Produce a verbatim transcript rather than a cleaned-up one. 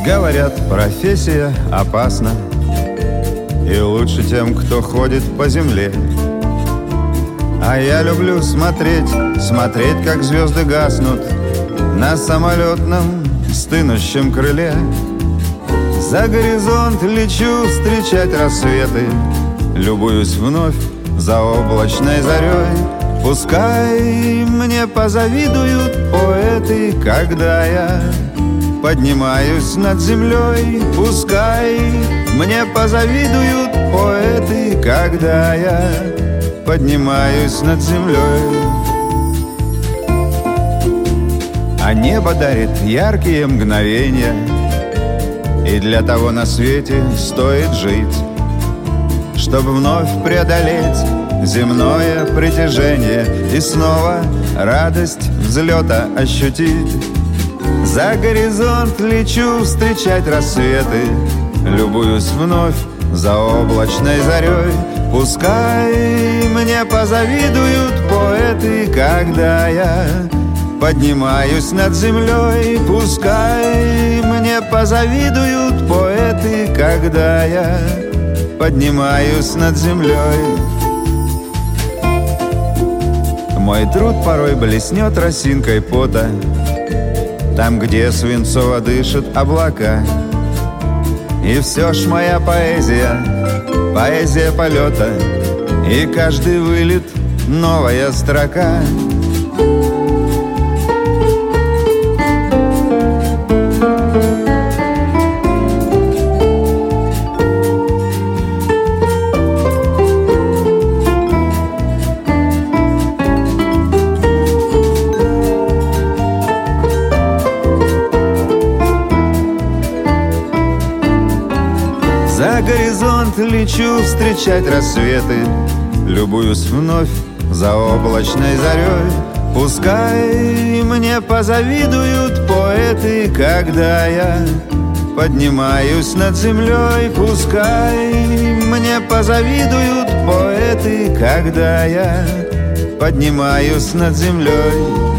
Говорят, профессия опасна, и лучше тем, кто ходит по земле. А я люблю смотреть, смотреть, как звезды гаснут на самолетном стынущем крыле. За горизонт лечу встречать рассветы, любуюсь вновь заоблачной зарей. Пускай мне позавидуют поэты, когда я поднимаюсь над землей. Пускай мне позавидуют поэты, когда я поднимаюсь над землей. А небо дарит яркие мгновения, и для того на свете стоит жить, чтобы вновь преодолеть земное притяжение и снова радость взлета ощутить. За горизонт лечу встречать рассветы, любуюсь вновь заоблачной зарей. Пускай мне позавидуют поэты, когда я поднимаюсь над землей. Пускай мне позавидуют поэты, когда я поднимаюсь над землей. Мой труд порой блеснет росинкой пота там, где свинцово дышат облака. И все ж моя поэзия, поэзия полета, и каждый вылет новая строка. За горизонт лечу встречать рассветы, любуюсь вновь заоблачной зарей. Пускай мне позавидуют поэты, когда я поднимаюсь над землей. Пускай мне позавидуют поэты, когда я поднимаюсь над землей.